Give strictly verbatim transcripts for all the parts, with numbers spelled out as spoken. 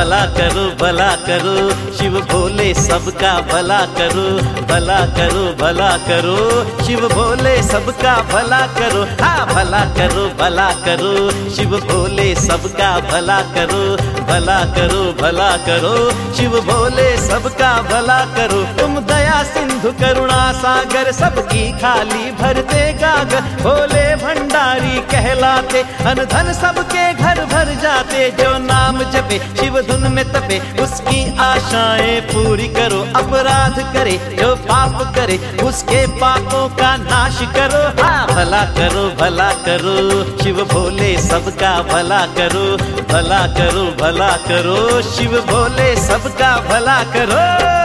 भला करो भला करो शिव भोले सबका भला करो, भला करो भला करो शिव भोले सबका भला करो। हाँ भला करो भला करो शिव भोले सबका भला करो, भला करो भला करो शिव भोले सबका भला करो। तुम दया सिंधु करुणा सागर सबकी खाली भरते गागर, भोले भंडारी कहलाते अन धन सबके घर भर जाते। जो नाम जपे शिव धुन में तपे उसकी आशाएं पूरी करो, अपराध करे जो पाप करे उसके पापों का नाश करो। हाँ भला करो भला करो शिव भोले सबका भला करो, भला करो भला करो शिव भोले सबका भला करो।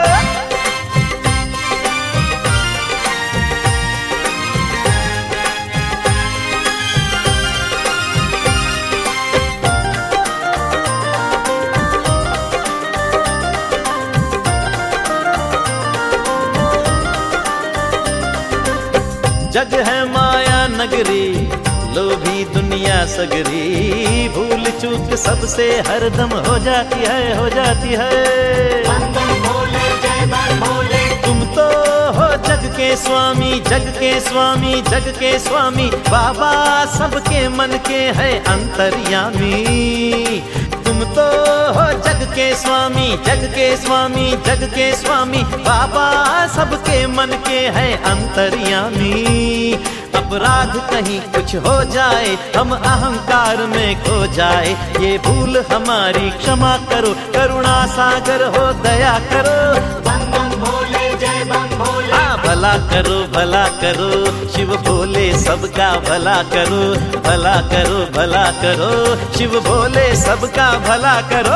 जग है माया नगरी लोभी दुनिया सगरी, भूल चूक सबसे हरदम हो जाती है हो जाती है। भोले जय भोले तुम तो हो जग के स्वामी, जग के स्वामी जग के स्वामी बाबा सबके मन के है अंतर्यामी। तुम तो हो जग के स्वामी, जग के स्वामी जग के स्वामी बाबा सबके मन के है अंतर्यामी। अपराध कहीं कुछ हो जाए हम अहंकार में खो जाए, ये भूल हमारी क्षमा करो, करुणा सागर हो दया करो। बम बम भोले जय बम भोले हाँ भला करो भला करो शिव भोले सबका भला करो, भला करो भला करो शिव भोले सबका भला करो।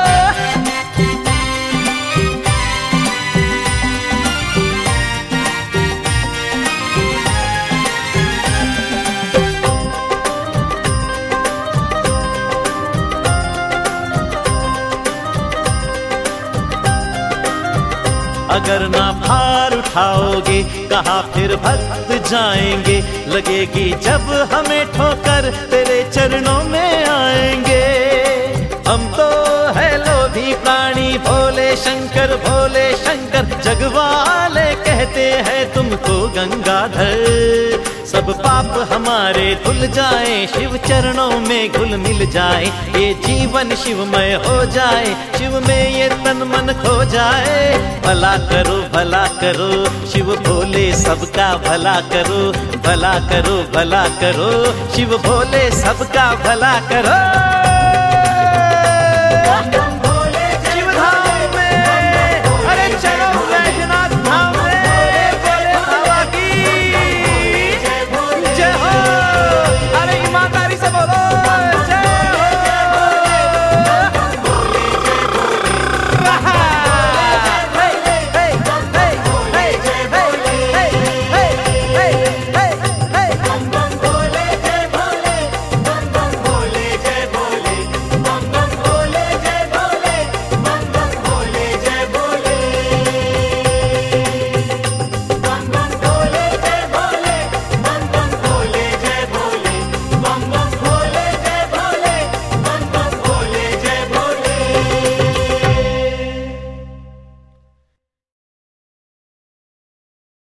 अगर ना भार उठाओगे कहाँ फिर भक्त जाएंगे, लगेगी जब हमें ठोकर तेरे चरणों में आएंगे। हम तो है लोभी प्राणी भोले शंकर भोले शंकर, जगवाले कहते हैं तुमको गंगाधर। सब पाप हमारे धुल जाए शिव चरणों में घुल मिल जाए, ये जीवन शिवमय हो जाए, शिव में ये तन मन खो जाए। भला करो भला करो शिव भोले सबका भला करो, भला करो भला करो शिव भोले सबका भला करो।